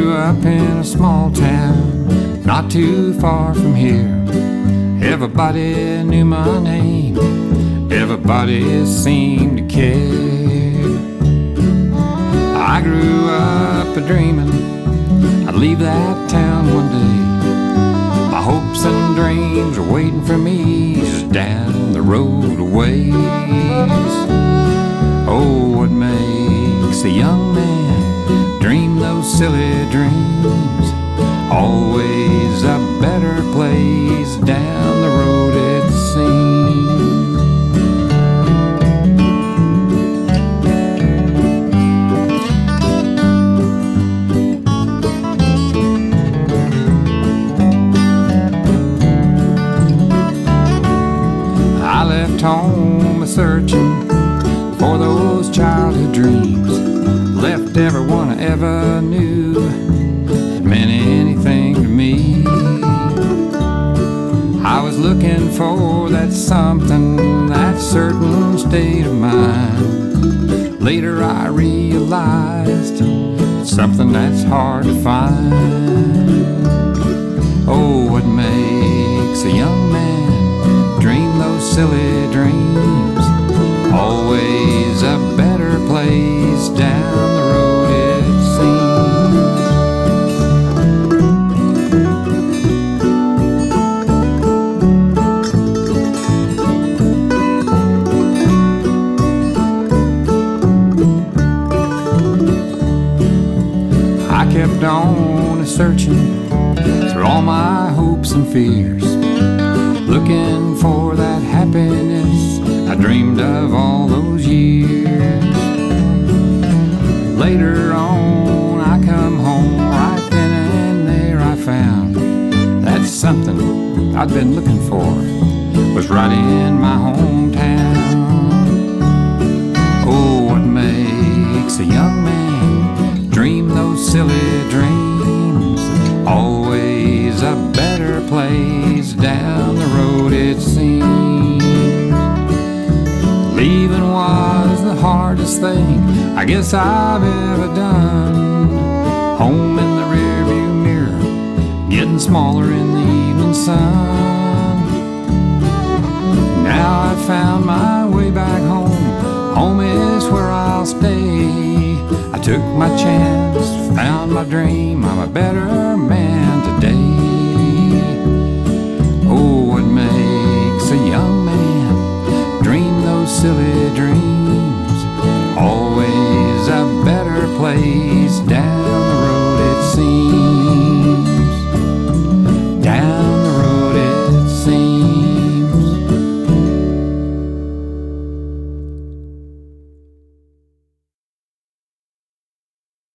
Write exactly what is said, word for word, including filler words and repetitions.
grew up in a small town, not too far from here. Everybody knew my name, everybody seemed to care. I grew up a dreaming I'd leave that town one day. My hopes and dreams are waiting for me just down the road a ways. Oh, what makes a young man dream those silly dreams? Always a better place down the road it seems. I left home a-searching for those childhood dreams. Left everyone I ever knew that meant anything to me. I was looking for that something, that certain state of mind. Later I realized it's something that's hard to find. Oh, what makes a young man dream those silly dreams? Always a better place down the road it seems. I kept on searching through all my hopes and fears, looking for that happiness I dreamed of all those years. Later on I come home, right then and there I found that something I'd been looking for was right in my hometown. Oh, what makes a young man dream those silly dreams? Always a better place down the road it seems. Leaving was the hardest thing I guess I've ever done. Home in the rearview mirror, getting smaller in the evening sun. Now I've found my way back home, home is where I'll stay. I took my chance, found my dream, I'm a better man today. Oh, what makes a young man dream those silly dreams? Always a better place down